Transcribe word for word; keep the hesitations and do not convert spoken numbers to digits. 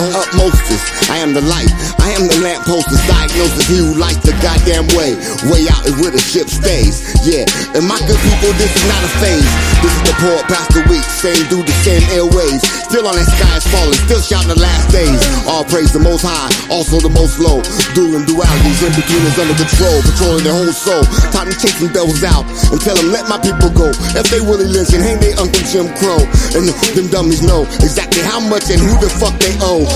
Utmostest, I am the light, I am the lamppost, diagnosis, he who lights the goddamn way. Way out is where the ship stays. Yeah, and my good people, this is not a phase. This is the poor past the week, same dude, the same airways. Still on that sky is falling, still shouting the last days. All praise the most high, also the most low. Dueling dualities, in between is under control, patrolling their whole soul. Time to chase them devils out and tell them let my people go. If they Willie Lynch and hang they Uncle Jim Crow. And them dummies know exactly how much and who the fuck they owe.